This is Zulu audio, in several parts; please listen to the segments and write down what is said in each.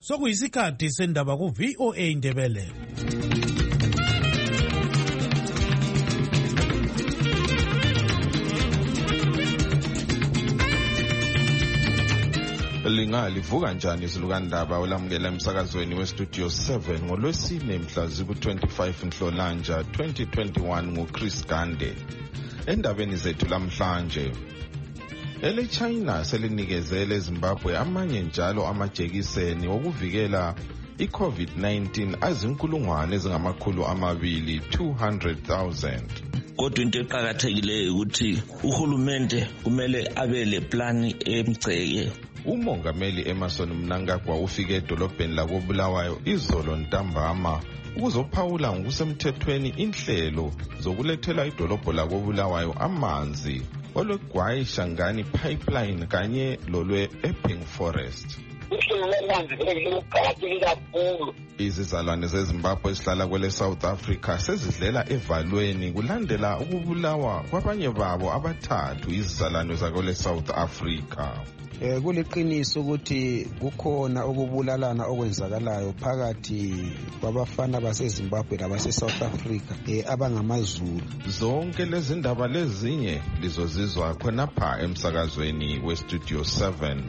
Sokuyisikhathi sendaba ku VOA Indebele. Livuka njani izilukandaba olamukela emsakazweni westudio 7 ngolwesine mhla ziku-25 Nhlolanja 2021 nguChris Gande. Endabeni zethu lamhlanje, China selinikezele eZimbabwe amanye njalo amajekiseni okuvikela i-COVID-19 azinkulungwane ezingamakhulu amabili 200,000. Kodwa into eqakathekileyo ukuthi uhulumende kumele abe le plani emgceke. Umongameli Emmerson Mnangagwa ufike edolobheni lakoBulawayo izolo ntambama ukuzophawula ngokusemthethweni inhlelo zokulethela idolobho lakoBulawayo amanzi olweGwayi Shangani pipeline kanye lolwe-Epping Forest. Izizalwane zeZimbabwe ezihlala kwele South Africa sezidlela evalweni kulandela ukubulawa kwabanye babo abathathu izizalwane zakwele South Africa. Kuliqiniso ukuthi kukhona ukubulalana okwenzakalayo phakathi kwabafana baseZimbabwe labase-South Africa abangamaZulu. Zonke lezi ndaba lezinye lizozizwa khonapha emsakazweni westudio 7.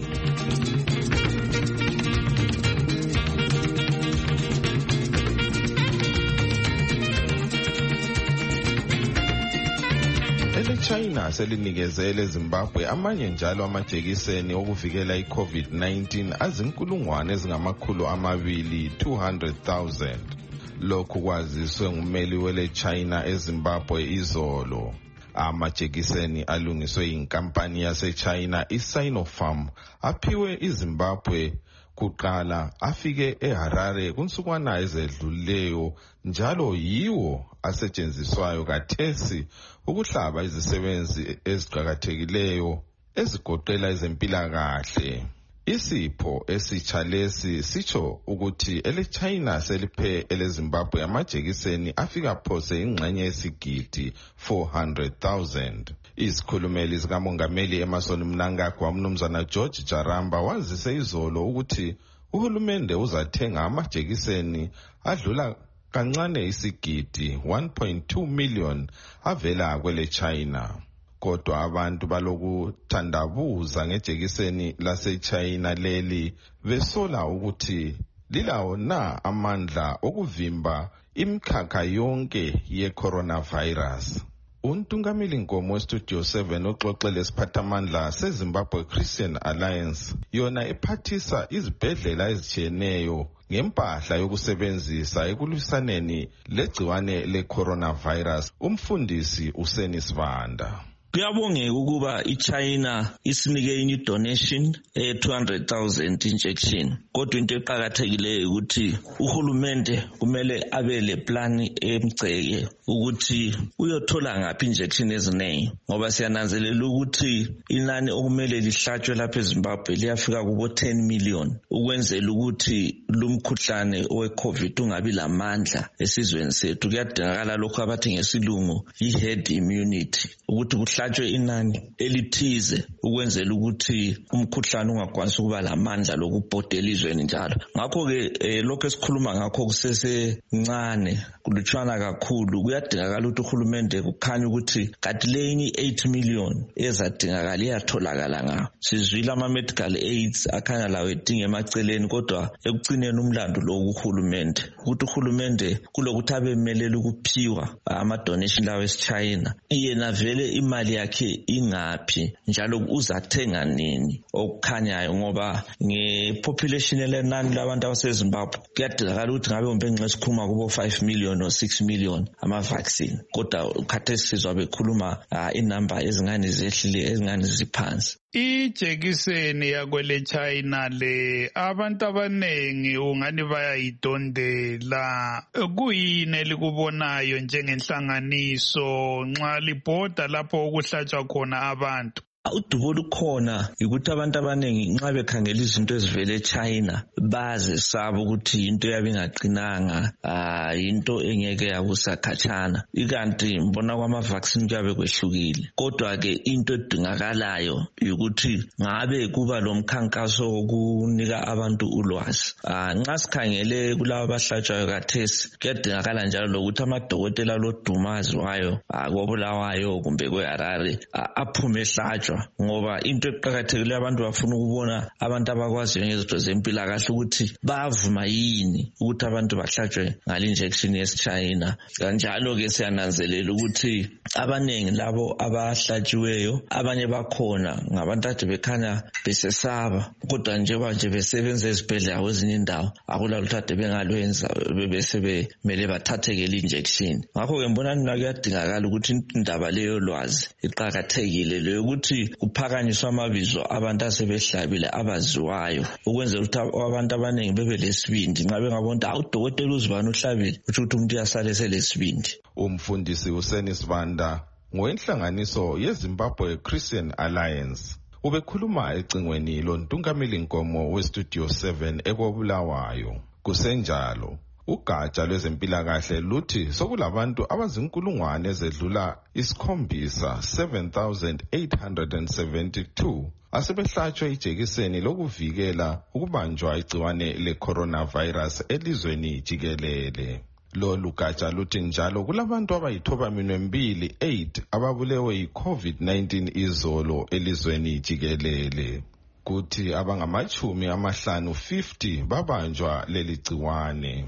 China selinikezele eZimbabwe amanye njalo amajekiseni okuvikela i-COVID-19 azinkulungwane ezingamakhulu amabili 200,000. Lokhu kwaziswe ngumeli wele China eZimbabwe izolo. Amajekiseni alungiswe yinkampani yaseChina iSinopharm aphiwe iZimbabwe kuqala afike eHarare kunsukwana ezedluleyo njalo yiwo asetshenziswayo kathesi ukuhlaba izisebenzi eziqhakathekileyo ezigoqela ezempilakahle. Isipho esitsha lesi sitsho ukuthi China seliphe eleZimbabwe amajekiseni afika phose ingxenye yesigidi 400,000. Isikhulumeli sikamongameli Emmerson Mnangagwa umnumzana George Jaramba wazise izolo ukuthi uhulumende uzathenga amajekiseni adlula kancane isigidi 1.2 million avela kwele China. Kodwa abantu balokuthandabuza ngejekiseni laseChina leli besola ukuthi lilawo na amandla okuvimba imikhakha yonke ye-coronavirus. Untungameli Nkomo westudio 7 uxoxele isiphathamandla seZimbabwe Christian Alliance yona ephathisa izibhedlela ezitshiyeneyo ngempahla yokusebenzisa ekulwisaneni legciwane le-coronavirus. Umfundisi Useni Sibanda. Kuyabongeka ukuba iChina isinike inye donation 200,000 injection. Kodwa into eqakathekileyo ukuthi uhulumende kumele abe le plan emgceke ukuthi uyothola ngaphi injection eziningi, ngoba siyananzelela ukuthi inani okumele lihlatshwe lapha eZimbabwe liyafika kubo 10 million ukwenzela ukuthi lumkhuhlane owe-COVID ungabi lamandla esizweni sethu. Kuyadingakala lokho abathi ngesilungu i-herd immunity, ukuthi kuhlatshwe inani elithize ukwenzela ukuthi umkhuhlane ungakwanisi ukuba lamandla lokubhodela izweni njalo. Ngakho-ke lokho esikhuluma ngakho kusesencane kulutshwana kakhulu. Kuyadingakala ukuthi uhulumende kukhanya ukuthi kanti lenye 8 million ezadingakala iyatholakala ngawo. Sizwile ama-medical aids akhanya lawo edinga emaceleni, kodwa ekucineni umlando lo uhulumende ukuthi uhulumende kulokuthi abemelele ukuphiwa ama-donation lawo esiChina, yena vele imali yakhe ingaphi njalo uzathenga nini okukhanyayo, ngoba ngepopulation elenani labantu abaseZimbabwe kuyadingakala ukuthi ngabe ngombe esikhuluma kubo 5 million or 6 million ama-vaccine, kodwa khathesi sizwa bekhuluma inamba ezingane zehlile ezingane ziphansi. Ijekiseni yakwele China le abantu abanengi ungani bayayidondela. Kuyini elikubonayo njengenhlanganiso nxa libhoda lapho okuhlatshwa khona abantu? udubo lukhona ukuthi abantu abaningi nxa bekhangela izinto ezivela eChina bazesaba ukuthi into yabe ingaqinanga, into engeke yabusa khatshana. Ikanti mbona kwama-vaccine kuyabe kwehlukile. Kodwa-ke into edingakalayo ukuthi ngabe kuba lo mkhankaso wokunika abantu ulwazi. Nxa sikhangele kulabo abahlatshwayo kathesi, kuyadingakala njalo lokuthi amadokotela lodumazi wayo koBulawayo kumbe kweHarare aphume ehlatshwa, ngoba into eqakathekile abantu bafuna ukubona abantu abakwaziyo ngezinto zempilakahle ukuthi bavuma yini ukuthi abantu bahlatshwe ngale injection yesiChina. Kanjalo-ke siyananzelela ukuthi abanengi labo abahlatshiweyo, abanye bakhona ngabantu ade bekhanya besesaba, kodwa nje besebenza ezibhedlela kwezinye indawo akulalutho ade bengalwenza bese bemele bathathekele injection. Ngakho-ke mbona kuyadingakala ukuthi indaba leyo lwazi iqakathekile leyo ukuthi kuphakanyiswa amabizo abantu asebehlabile abaziwayo ukwenzela ukuthi abantu abaningi bebe lesibindi. Nxa bengabona udokotela uzibani uhlabile uthi umuntu uyasala selesibindi. Umfundisi uSenis Banda ngowenhlanganiso yeZimbabwe Christian Alliance ubekhuluma ecingweni lontungameli nkomo weStudio 7 ekoBulawayo. Kusenjalo ugatsha lwezempilakahle luthi sokulabantu abazinkulungwane ezedlula 7,872 asebehlatshwe ijekiseni lokuvikela ukubanjwa igciwane le-coronavirus elizweni jikelele. Lolu gatsha luthi njalo kulabantu abayi-8 ababulewe yi-COVID-19 izolo elizweni jikelele. Kuthi abangama-50 babanjwa leli gciwane.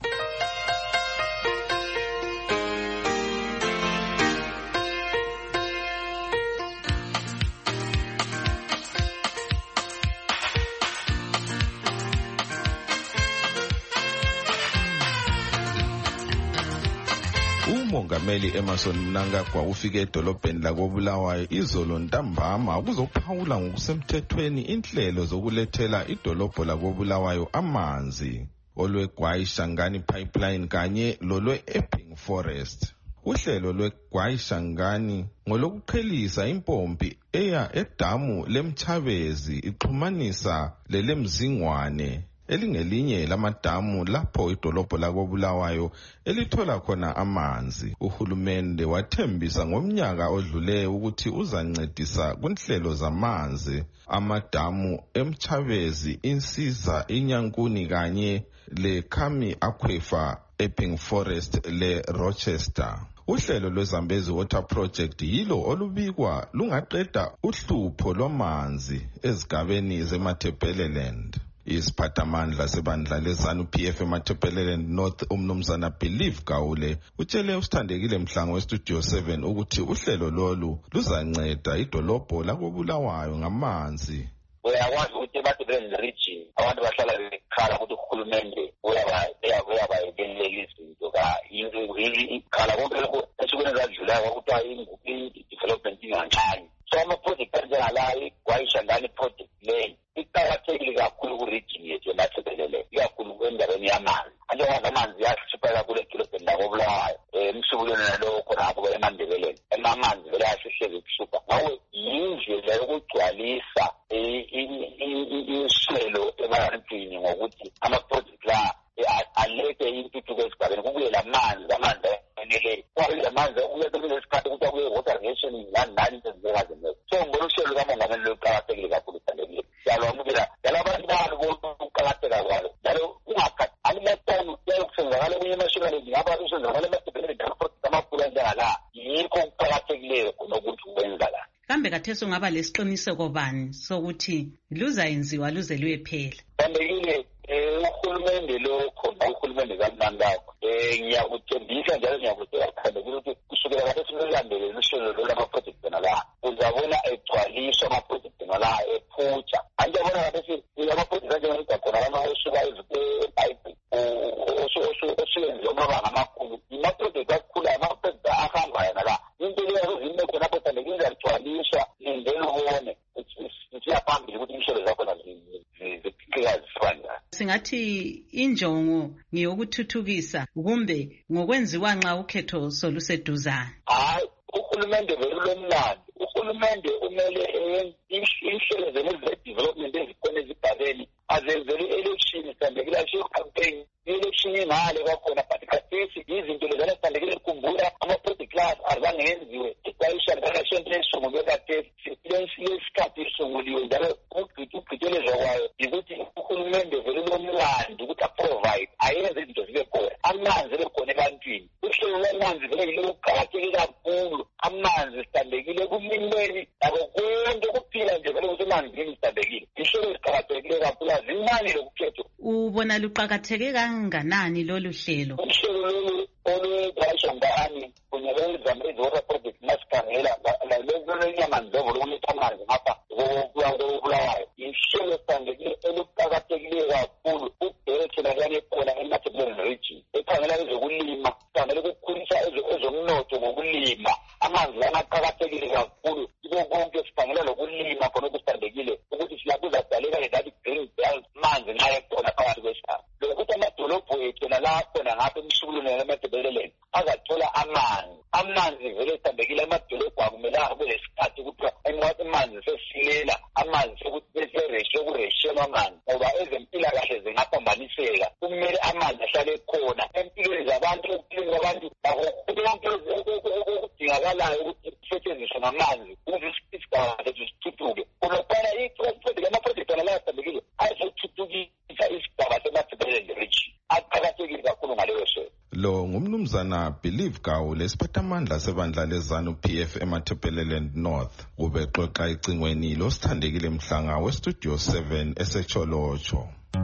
Umongameli Emmerson Mnangagwa ufike edolobheni lakoBulawayo izolo ntambama ukuzophawula ngokusemthethweni inhlelo zokulethela idolobho lakoBulawayo amanzi olweGwai Shangani Pipeline kanye lolwe-Epping Forest. Uhlelo lweGwai Shangani ngolokuqhelisa impompi eya edamu leMchabezi ixhumanisa lelemzingwane elingelinye lamadamu lapho idolobho lakoBulawayo elithola khona amanzi. Uhulumende wathembisa ngomnyaka odlule ukuthi uzancedisa kunhlelo zamanzi amadamu eMchabezi, Insiza, iNyankuni kanye leKhami Aquifer, Epping Forest leRochester. Uhlelo lweZambezi Water Project yilo olubikwa lungaqeda uhlupho lwamanzi ezigabeni zeMatabeleland. Isiphathamandla sebandla leZANU-PF eMatabeleland North umnumzana Believe Gawule utshele usithandekile Mhlango weStudio 7 ukuthi uhlelo lolu luzanceda idolobho lakoBulawayo ngamanzi. Uyakwazi ukuthi eMatabeleland region abantu bahlala bekhala ukuthi uhulumende uyabayekelela izinto ikhala konke lokho esukwini ezadlulayo kwakuthiwa i-development ingancane. So ama-project anjengalayo iGwai Shangani project leyo iqakathekile kakhulu ku-region yethu eMatabeleland, ikakhulu endaweni yamanzi. Njengoba amanzi ayahlupha kakhulu edolobheni lakoBulawayo, emsubulweni nalowo khonapho eMandebeleni, amanzi vele ayahlezi kuhlupha. Ngakho yindlela yokugcwalisa inhlelo ebantwini ngokuthi ama-project la alethe intuthuko esigabeni kubuye lamanzi ayeneleyo. Kwakuye lamanzi kuyekelele isikhathi ukuthi akuye water irrigation nani into ezingekazimele. So ngibona uhlelo lukamongameli luqakathekile kakhulu sithandekile. Siyalwamukela njalo abantu bayalubona ukuqakatheka kwalo. Njalo ungakhathi alimatani kuyakusenzakala kwenye emashonalezi ngapha kusenzakala eMatabeleland ama-project amakhulu anjengala. Yikho kuqakathekileyo kunokuthi ukwenza la. Kambe kathesi ungaba lesiqiniseko bani sokuthi luzayenziwa luze luyephela? Sithandekile uhulumende lokho uhulumende kaMnangagwa ngiyakuthembisa njalo ngiyakutshela ukuthi kusukela kathesi lulandele luhlelo lwama-project la uzabona egcwaliswa ama-project la ephutsha. Anjengabona kathesi ama-project anjengemigaqo nalama osuka eBhayibheli osuyenziwa amabanga amakhulu ama-project akhulu ama-project ahambayo nala into leyo zime khonapho sithandekile izagcwaliswa lindele ubone siya phambili ukuthi inhlelo zakhona ziphikeka zisibanja. Singathi injongo ngiyokuthuthukisa kumbe ngokwenziwa nxa ukhetho soluseduzane. Hayi, uhulumende velulomlando uhulumende umele inhlelo ze-development ezikhona ezigabeni azenzele i-election isandekile ashiyo campaign i-election ingale kwakhona but khathesi izinto lezana sandekile khumbula ama-project class azange yenziwe ixwayisha likashente esungulwe khathesi lesikhathi isunguliwe njalo ugqitelezwa kwayo yikuthi uhulumende vele lomlandi ukuthi aprovide ayenze izinto zibe khona amanzi ebe khona ebantwini uhlelo lwamanzi vele yilo luqakatheke kakhulu amanzi sithandekile kumimeli nabo konke ukuphila nje vele ukuthi emanzini sithandekile ihlelo liqakathekile kakhulu azimani lokukhetho ubona luqakatheke kanganani lolu hlelo uhlelo lolu olwexwayisha ngani kunye lezamezora project masikhangela lolunyamanzi lokuletha amanzi ngapha kokubulawayo ihlelo sithandekile oluqakathekile kakhulu udirector lakane khona e-Matabeleland region ekhangela ezokulima sikhangela ukukhulisa ezomnotho ngokulima amanzi lana aqakathekile kakhulu ibo konke sikhangela lokulima khona okusithandekile ukuthi silakuzadaleka ledathi green belt manzi naye khona phakathi kwesihlaba lokuthi amadolobho ethu nalakhona ngapha emsulweni emaDebeleland azathola amanzi vele sithandekile amadolobho akumelanga kube lesikhathi ukuthi amanzi sesilela amanzi sokureshelwa amanzi ngoba ezempilakahle zingaphambaniseka kumele amanzi ahlale khona empilweni zabantu empilweni kwabantu okudingakalayo ukuthi kusetshenziswe ngamanzi ukuze isigaba sethu sithuthuke kulokhana ama-project analayo sithandekile ayezothuthukisa isigaba semaDebeleland region aqakathekile kakhulu ngaleyo hlelo lo ngumnumzana Believe Gawu lesiphathamandla sebandla lezanu PF eMatabeleland North ubexoxa icingweni losithandekile mhlanga westudio 7 eseCholocho.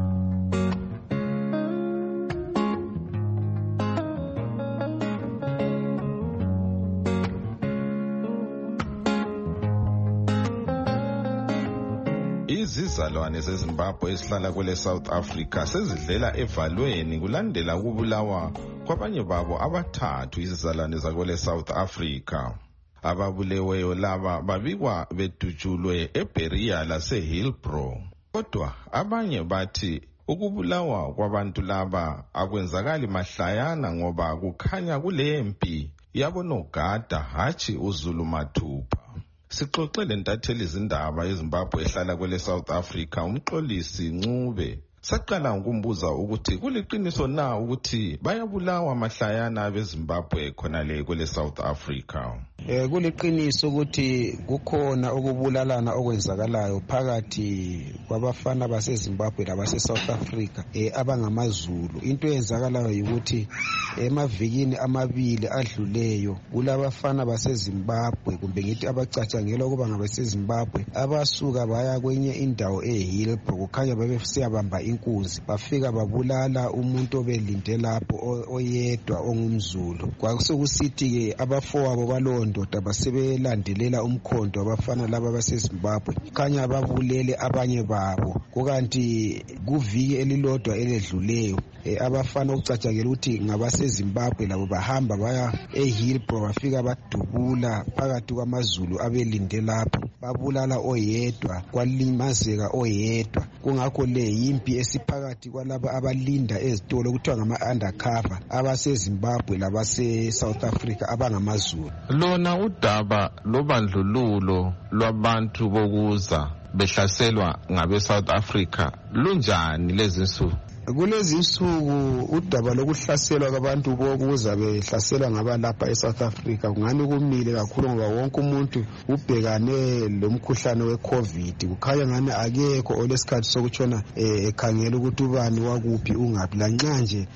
Izizalwane zeZimbabwe ezihlala kwele South Africa sezidlela evalweni kulandela ukubulawa kwabanye babo abathathu izizalwane zakwele South Africa. Ababuleweyo laba babikwa bedutshulwe eBeria laseHillbrow. Kodwa abanye bathi ukubulawa kwabantu laba akwenzakali mahlayana ngoba kukhanya kulempi yabonogada hatshi uZulu mathupha. Sixoxele ntatheli izindaba eZimbabwe ehlala kwele South Africa umxolisi Ncube. Saqala ukumbuza ukuthi kuliqiniso na ukuthi bayabulawa mahlayana beZimbabwe khona le kwele South Africa. Kuliqiniso ukuthi kukhona ukubulalana okwenzakalayo phakathi kwabafana baseZimbabwe labase-South Africa abangamazulu. Into eyenzakalayo ukuthi emavikini amabili adluleyo kulabafana baseZimbabwe kumbe ngithi abacatshangelwa ukuba ngabaseZimbabwe abasuka baya kwenye indawo eHillbrow kukhanya babesiyabamba inkunzi bafika babulala umuntu obelinde lapho oyedwa ongumZulu. Kwakusekusithi-ke abafowabo balowo ndoda basebelandelela umkhondo abafana laba baseZimbabwe khanya babulele abanye babo kukanti kuviki elilodwa eledluleyo abafana okucatshangela ukuthi ngabaseZimbabwe labo bahamba baya eHillbrow bafika badubula phakathi kwamaZulu abelinde lapho babulala oyedwa kwalimazeka oyedwa. Kungakho le yimpi esiphakathi kwalaba abalinda ezitolo kuthiwa ngama-undercover abaseZimbabwe labase-South Africa abangamaZulu. Lona udaba lobandlululo lwabantu bokuza behlaselwa ngabe-South Africa lunjani lezi nsuku? Kulezi insuku udaba lokuhlaselwa kwabantu bokuza behlaselwa ngabalapha eSouth Africa kungani kumile kakhulu ngoba wonke umuntu ubhekane lomkhuhlane weCovid. Kukhanya ngani akekho olesikhathi sokutshona ekhangela ukuthi ubani wakuphi ungaphi. Lanxa nje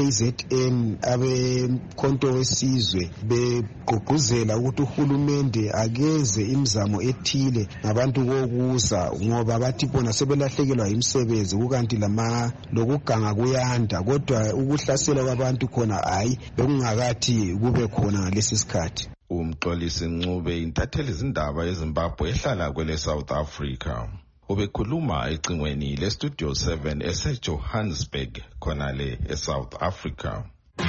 eKZN abekhonto wesizwe begqugquzela ukuthi uhulumende akeze imizamo ethile ngabantu bokuza ngoba bathi bona sebelahlekelwa imisebenzi kukanti lokuganga kuyanda kodwa ukuhlaselwa kwabantu khona hayi bekungakathi kube khona ngalesi sikhathi. Umxolisi Ncube intatheli izindaba eZimbabwe ehlala kwele South Africa. Ubekhuluma ecingweni lestudio 7 eseJohannesburg khona le eSouth Africa.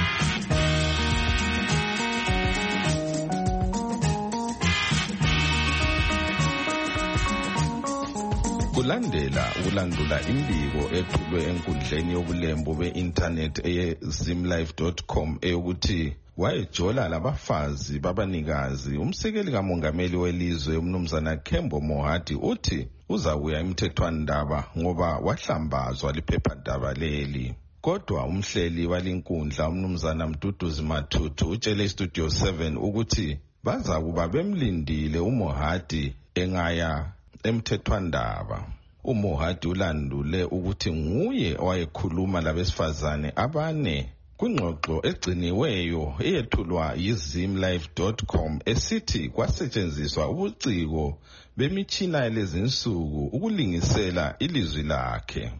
Kulandela ukulandula imbiko ethulwe enkundleni yobulembu be-internet eye-zimlife.com eyokuthi wayejola labafazi babanikazi. Umsekeli kamongameli welizwe umnumzana Kembo Mohadi uthi uzakuya emthethwandaba ngoba wahlambazwa liphephandaba leli. Kodwa umhleli walinkundla umnumzana Mduduzi Mathuthu utshele iStudio 7 ukuthi bazakuba bemlindile uMohadi engaya emthethwandaba. uMohadi ulandule ukuthi nguye owayekhuluma labesifazane abane kwingxoxo egciniweyo eyethulwa yizimlife.com esithi kwasetshenziswa ubuciko bemitshina yalezinsuku ukulingisela ilizwi lakhe.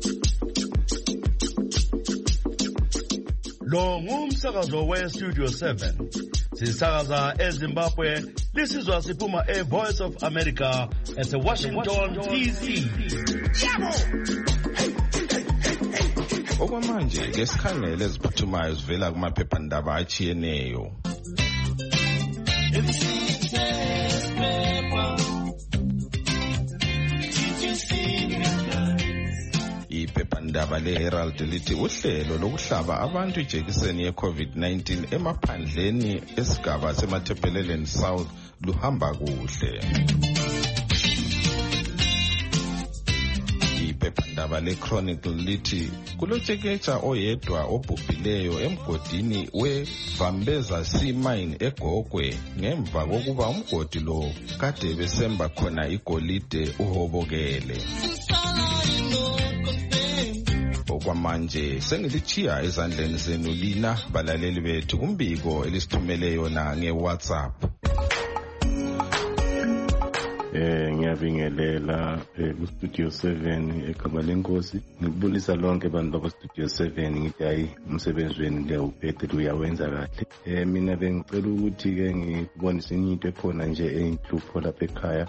Lo ngumsakazo weStudio 7. Sisakaza eZimbabwe, lisizwa siphuma eVoice of America eseWashington DC. Okwamanje ke sikhangele eziphuthumayo zivela kumaphephandaba achiyeneyo. Iphephandaba leHerald lithi uhlelo lokuhlaba abantu ijekiseni ye-COVID-19 emaphandleni esigaba semaThebeleleni South luhamba kuhle. Iphephandaba leChronicle lithi kulotshekecha oyedwa obhubhileyo emgodini weVambeza Sea Mine eGogwe ngemva kokuba umgodi lo kade besemba khona igolide uhobokele. Okwamanje sengilichiya ezandleni zenu lina balaleli bethu kumbiko elisithumele yona ngeWhatsApp. Ngiyabingelela kuStudio 7 ekhaba lenkosi. Ngikubulisa lonke abantu bakwaStudio 7 ngithi hayi umsebenzi wenu liyawuphethe uyawenza kahle. Mina bengicela ukuthi ke ngibonise into ekhona nje eyinhlupho lapha ekhaya.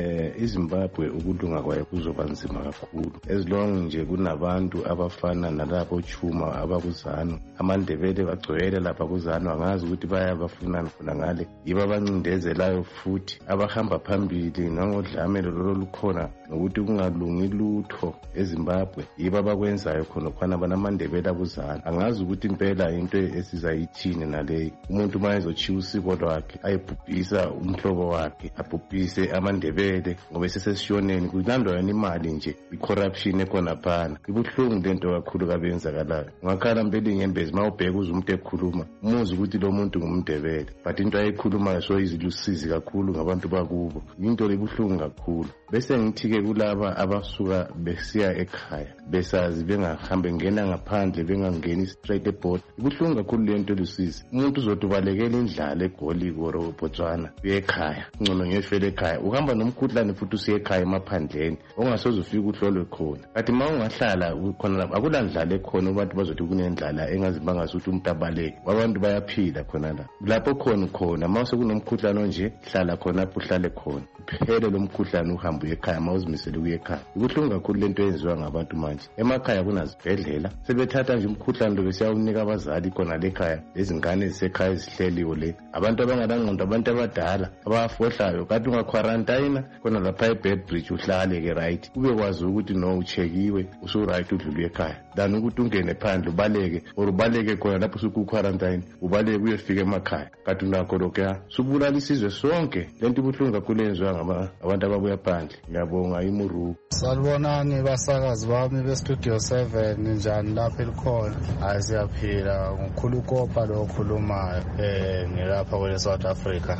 iZimbabwe ukulunga kwayo kuzoba nzima kakhulu. As long nje kunabantu abafana nalabo ochuma abakuzano. AmaNdebele bagcwele lapha kuzano angazi ukuthi bayabafunana khona ngale. Yiba abancindezelayo futhi abahamba phambili nangodlamelo lolukhona ngokuthi kungalungi lutho eZimbabwe yiba bakwenzayo khona khona banamandebela abuzana. Angazi ukuthi impela into esizayithini nale. Umuntu mayezochiya usiko lwakhe ayibhubhisa umhlobo wakhe abhubhise amandebele ngoba sesesishoneni kulandwa yona imali nje icorruption ekhona phana. Ibuhlungu lento kakhulu kabenzakalayo. Ngakhala impela inyembezi mawubheka umuntu ekhuluma umuzi ukuthi lo muntu ngumndebele but into ayikhulumayo so izilusizi kakhulu ngabantu bakubo. Into libuhlungu kakhulu. Bese ngithi-ke kulaba abasuka besiya ekhaya besazi bengahambe ngena ngaphandle bengangeni straight eboard. Ibuhlungu kakhulu lento lusizi. Umuntu uzothi ubalekela indlala eGoli koro Botswana uye ekhaya ngcono ngiyefela ekhaya uhamba nomkhuhlane futhi usiye ekhaya emaphandleni ongasoze ufike uhlolwe khona. Kanti ma ungahlala khona akulandlala ekhona abantu bazothi kunendlala engazi bangasuthi umuntu abaleke abantu bayaphila khona la. Lapho khona ma sekunomkhuhlane nje hlala khona lapho uhlale khona phele lo mkhuhlane uhamba ekhaya mawuzimisele kuye ekhaya. Ibuhlungu kakhulu lento eyenziwa ngabantu manje. Emakhaya kunazibhedlela sebethatha nje umkhuhlane lo besiyawunika abazali khona lekhaya lezingane ezisekhaya ezihleliwe le. Abantu abangalangqondo abantu abadala abafohlayo kade ungaqwarantayina khona lapha eBedbridge uhlale ke right ube kwazi ukuthi no uchekiwe usu right udlule ekhaya than ukuthi ungene phandle ubaleke or ubaleke khona lapho usukuqwarantayini ubaleke uyefika emakhaya kade unakho lokho subulala isizwe sonke. Lento ibuhlungu kakhulu eyenziwa abantu ababuya phandle. Ngiyabonga imuru. Salibonani basakazi bami beStudio 7 njani lapha elikhona. Asiyaphila ngikhulu kopa lo khulumayo ngilapha kwele South Africa.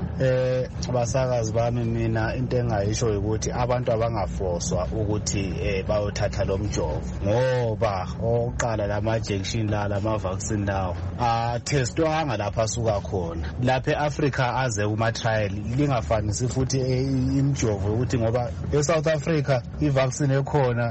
Basakazi bami mina into engayisho ukuthi abantu abangafoswa ukuthi bayothatha lo mjovo ngoba oqala lama injection lama vaccine lawo testwanga lapha asuka khona. Lapha eAfrica aze kuma trial lingafanisi futhi imjovo ukuthi ngoba eSouth Africa ivaccine ekhona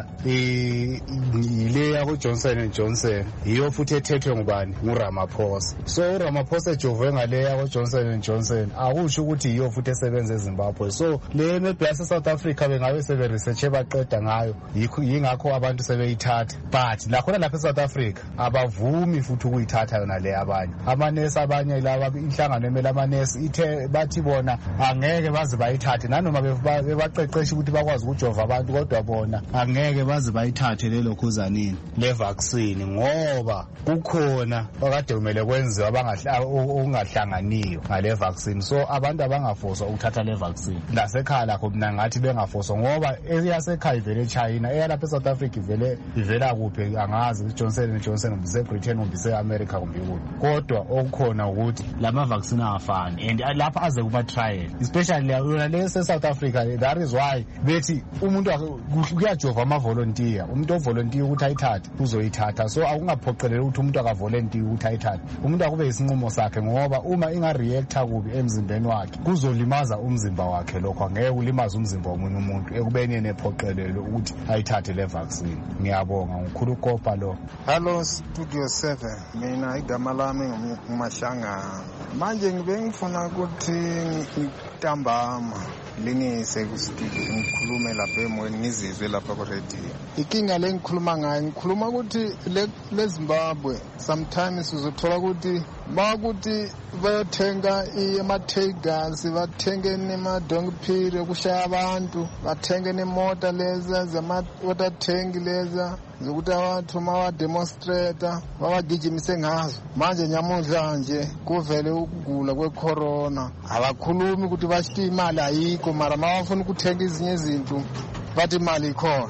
ile yako Johnson & Johnson iyo futhi ethethwe ngubani nguRamaphosa. So uRamaphosa ejove ngale yako Johnson & Johnson akusho ukuthi iyo futhi esebenza eZimbabwe. So le maybe eSouth Africa bengabe sebe research baqeda ngayo yingakho abantu sebeyithatha but lakhona lapha eSouth Africa abavumi futhi ukuyithatha yona le abanye amanesi abanye laba inhlangano emela amanesi ithe bathi bona angeke baze bayithathe nanoma bebaqeqesha ukuthi bakwazi ukujova abantu, kodwa bona angeke baze bayithathe lelo khuzanini le vaccine ngoba kukhona bakade kumele kwenziwa okungahlanganiyo ngale vaccine. So abantu abangafoswa ukuthatha le vaccine. Lasekhaya lakho mina ngathi bengafoswa ngoba eyasekhaya ivele eChina, eyalapha eSouth Africa ivela kuphi angazi, Johnson & Johnson kumbe Britain kumbe America kumbe kuphi. Kodwa okukhona ukuthi lama vaccine afani and lapha aze kuma trial, especially yona le South Africa. That is why bethi umuntu kuyajova ama volunteer, umuntu ovolunteer ukuthi ayithathe uzoyithatha. So akungaphoqeleli ukuthi umuntu akavolunteer ukuthi ayithathe, umuntu akube isinqumo sakhe ngoba uma inga reacta kubi emzimbeni wakhe kuzolimaza umzimba wakhe, lokho angeke ulimaza umzimba womunye umuntu ekubeni yena ephoqelele ukuthi ayithathe le vaccine. Ngiyabonga, ngikhulu Kopa lo. Hello Studio 7, mina igama lami nguMashanga. Manje ngibe ngifuna ukuthi ngitambama lingise kustudio ngikhulume lapha emoyeni ngizizwe lapha ku radio. Inkinga le ngikhuluma ngayo, ngikhuluma ukuthi le Zimbabwe sometimes uzothola ukuthi bakuthi bayothenga ama-tigers, bathenge nema-donkey kushaya abantu, bathenge nemoto leza zama-water tank leza zokuthi abantu mabademonstrata babagijimise ngazo. Manje nyamuhla nje kuvele ukugula kwe-corona, abakhulumi ukuthi bashithi imali ayikho, mara mabafuna ukuthenga izinye izinto bathi imali ikhona.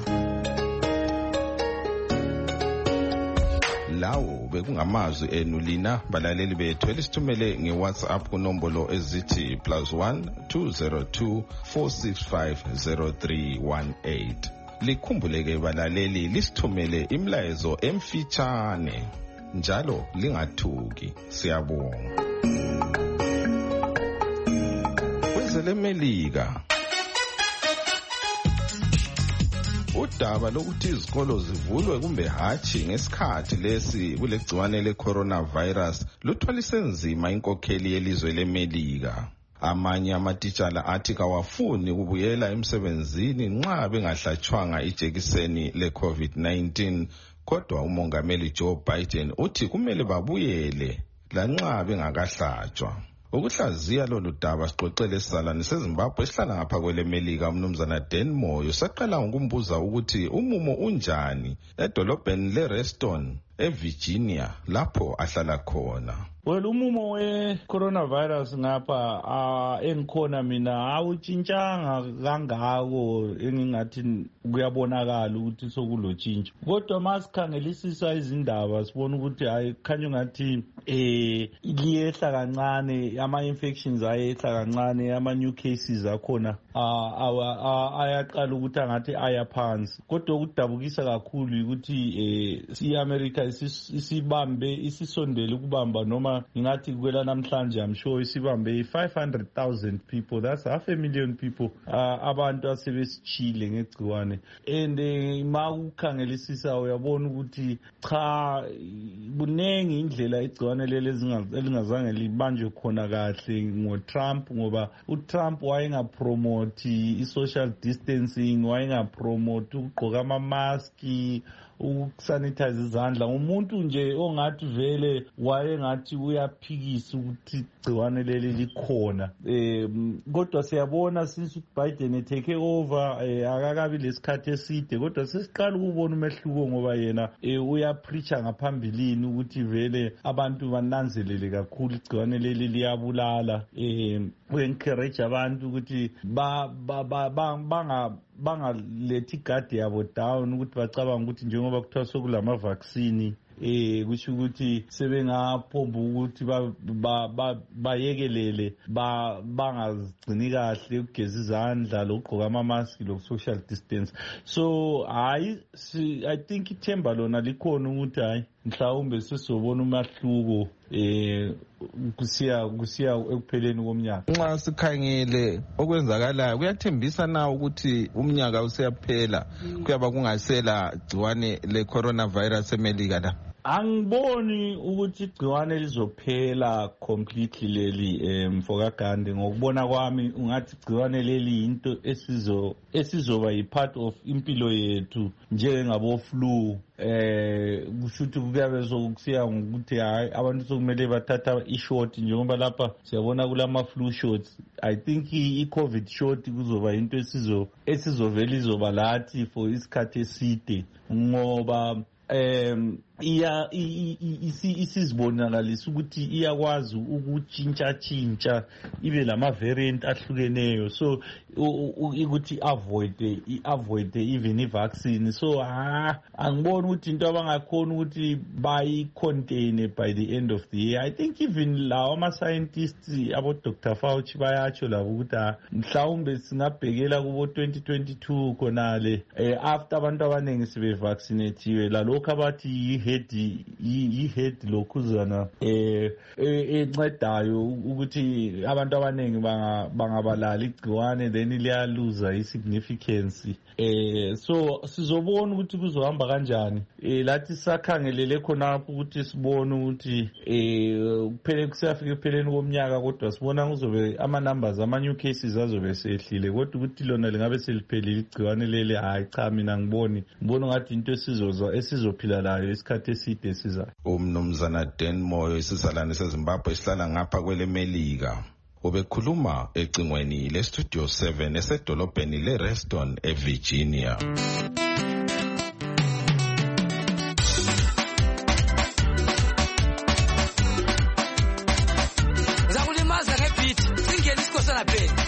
Lawo bekungamazwi enu lina balaleli bethu elisithumele ngeWhatsApp kunombolo ezithi +1 202 465 0318. Likhumbuleke balaleli lisithumele imlayezo emfitshane njalo lingathuki. Siyabonga. Kwezele Melika, udaba lokuthi izikolo zivulwe kumbe hatshi ngesikhathi lesi kulegciwane le-coronavirus luthwalise nzima inkokheli yelizwe leMelika. Amanye amatitshala athi kawafuni kubuyela emsebenzini nxa bengahlatshwanga ijekiseni le-COVID-19, kodwa umongameli Joe Biden uthi kumele babuyele lanxa bengakahlatshwa. Ukuhlaziya lolu daba sixoxele isisalane seZimbabwe esihlala ngapha kweleMelika umnumzana Dan Moyo saqala ngokumbuza ukuthi umumo unjani edolobheni leReston eVirginia lapho ahlala khona. Well, umumo we-coronavirus ngapha engikhona mina awutshintshanga kangako engingathi kuyabonakala ukuthi sokulotshintsho. Kodwa masikhangelisisa izindaba sibona ukuthi khanya ngathi liyehla kancane, ama-infections ayehla kancane, ama-new cases akhona ayaqala ukuthi angathi aya phansi. Kodwa ukudabukisa kakhulu ukuthi i-America isisondele ukubamba noma ngathi kwela namhlanje I'm sure isibambe 500,000 people, that's 500,000 people abantu asebesichile ngegciwane. And mawukhangelisisa uyabona ukuthi cha bunengi indlela igciwane leli elingazange libanjwe khona kahle ngoTrump, ngoba uTrump wayengapromote i-social distancing, wayengapromote ukugqoka ama-maski, ukusanitize izandla. Umuntu nje ongathi vele wayengathi uyaphikisa ukuthi igciwane leli likhona. Kodwa siyabona since Biden etake over akakabi lesikhathi eside, kodwa sesiqala ukubona umehluko ngoba yena uyapreacha ngaphambilini ukuthi vele abantu bananzelele kakhulu igciwane leli liyabulala. U-encourage abantu ukuthi bangalethi igadi yabo down ukuthi bacabanga ukuthi njengoba kuthiwa sokulama vaccine kusho ukuthi sebengaphomba ukuthi bayekelele bangazigcini kahle ukugeza izandla lokugqoka ama-mask loku-social distance. So I think ithemba lona likhona ukuthi mhlawumbe sesizobona umahluko kusiya ekupheleni komnyaka. Nxa sikhangele okwenzakalayo kuyathembisa na ukuthi umnyaka usiyaphela kuyaba kungasela gciwane le-coronavirus eMelika la? Angiboni ukuthi igciwane lizophela completely leli mfokagandi. Ngokubona kwami ungathi igciwane leli into esizoba yi-part of impilo yethu njengabo flu. Kusho ukuthi kuyabe sokusiya ngokuthi hayi abantu sokumele bathatha i-shot njengoba lapha siyabona kulama flu shots. I think i-COVID shot kuzoba into esizovela izoba lathi for isikhathi eside ngoba isizibonakalisa ukuthi iyakwazi ukutshintsha ibe lama variant ahlukeneyo, so ukuthi avoid even i-vaccine. So angiboni ukuthi into abangakhona ukuthi bayi-contain by the end of the year. I think even lawo ama-scientists abo-Dr. Fauci bayatsho labo ukuthi mhlawumbe singabhekela kubo 2022 khonale after abantu abaningi sebe-vaccinatiwe lalokhu abathi yi-head lokhuzana encedayo ukuthi abantu abaningi bangabalala igciwane then liyaluza i-significance. So sizobona ukuthi kuzohamba kanjani. Lathi sakhangelele khonapho ukuthi sibone ukuthi kuphele kusafika ekupheleni komnyaka, kodwa sibona kuzobe ama-numbers ama-new cases azobe sehlile, kodwa ukuthi lona lingabe seliphelile igciwane leli hayi cha mina ngibona ngathi into esizophila layo isikhathi eside esizayo. Umnumzana Dan Moyo isizalwane seZimbabwe esihlala ngapha kwele Melika ubekhuluma ecingweni le-Studio 7 esedolobheni le-Reston eVirginia. Zakulimaza ngebhiti singena isikhosana phela.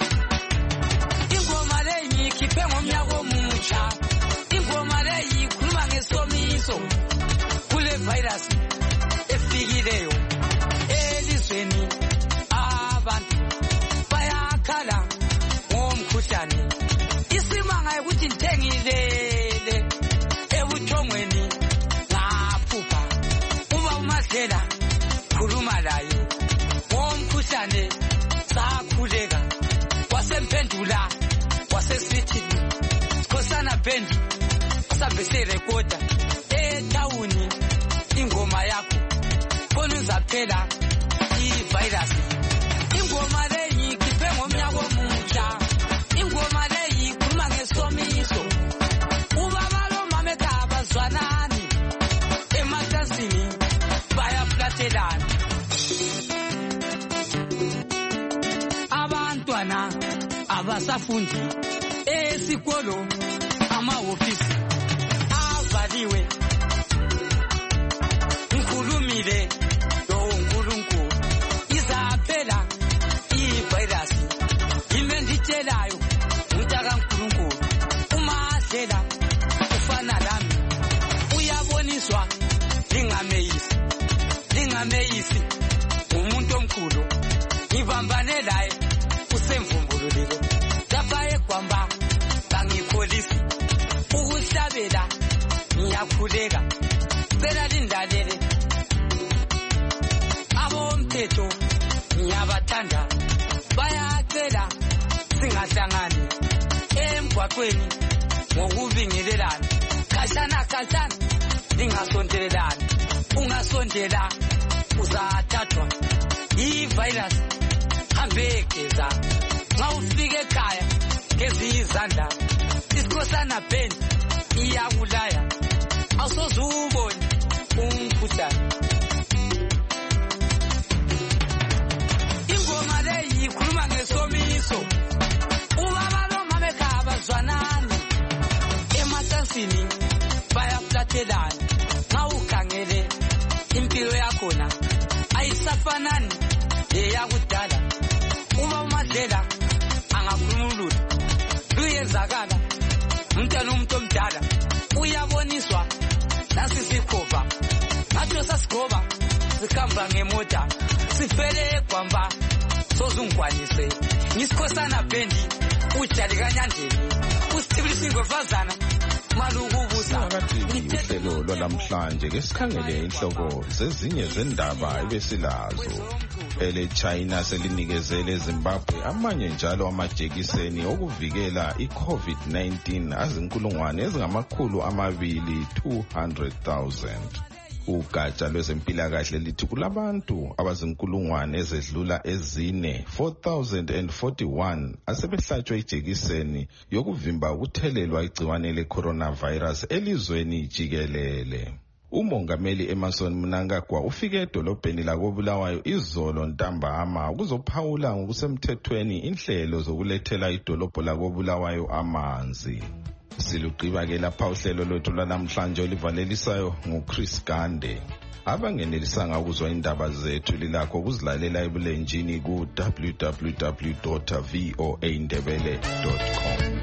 Ingoma leyi ngikhiphe ngomnyaka omutsha. Ingoma leyi ikhuluma ngesomiso kule virus efikileyo elizweni. Abantu bayakhala ngomkhuhlane. Isimanga ukuthi ngithengilele ebuthongweni ngaphupha. Uba uMadlela khuluma laye ngomkhuhlane sakhuleka. Wasemphendula wasesithi Khosana Band sabe serekoda etawuni ingoma yakho khona uzaphela i-virus. Ingoma leyi ikhiphe ngomnyaka omutsha. Ingoma leyi ikhuluma ngesomiso. Ubaba lomama ekhaya bazwanani ematasini bayaflatelana. Abantwana abasafundi esikolo, amahofisi avaliwe. Ngikhulumile loNkulunkulu izaphela i-virus. Yimi nditshelayo uMtaka Nkulunkulu uMadlela ufana lami uyaboniswa lingameyisi umuntu omkhulu. Ngibambane laye usemvumbululile lapha eGwamba kangikholisi ukuhlabela ngiyakhuleka. Cela lindalele abomthetho ngiyabathanda bayacela singahlangani emgwaqweni ngokubingelelana. Khatshana lingasondelelani. Ungasondela uzathathwa i-virus. Hambe geza nxa ufika ekhaya gezi izandla. Isikhosana Band iyakulaya awusoze ubone umkhuhlane. Ingoma leyi ikhuluma ngesomiso. Ubaba lomama ekhaya bazwanani ematasini bayaflatelana. Nxa ukhangele impilo yakhona ayisafanani leyakudala. Uma uMadlela angakhuluma ulutho luyenzakala. Umntwana umuntu omdala uyaboniswa. Nasi sikhova ngathi sasigoba sikhamba ngemota sifele eGwamba sozungwanise. Ngisikhosana Band udlali kanyandeni usithibulisa ingofazana malukubusa. Uhlelo lwalamhlanje ke sikhangele inhloko zezinye zendaba ebesilazo. Ele China selinikezele eZimbabwe amanye njalo amajekiseni okuvikela i-COVID-19 azinkulungwane ezingamakhulu 200,000. Ugatsha lwezempilakahle lithi kulabantu abazinkulungwane ezedlula ezine 4,041 asebehlatshwe ijekiseni yokuvimba ukuthelelwa igciwane le-coronavirus elizweni jikelele. Umongameli Emmerson Mnangagwa ufike edolobheni lakoBulawayo izolo ntambama ukuzophawula ngokusemthethweni inhlelo zokulethela idolobho lakoBulawayo amanzi. Silugqiba-ke lapha uhlelo lwethu lwanamhlanje olivalelisayo nguChris Gande. Abangenelisanga ukuzwa indaba zethu lilakho ukuzilalela ebulenjini ku www.voaindebele.com.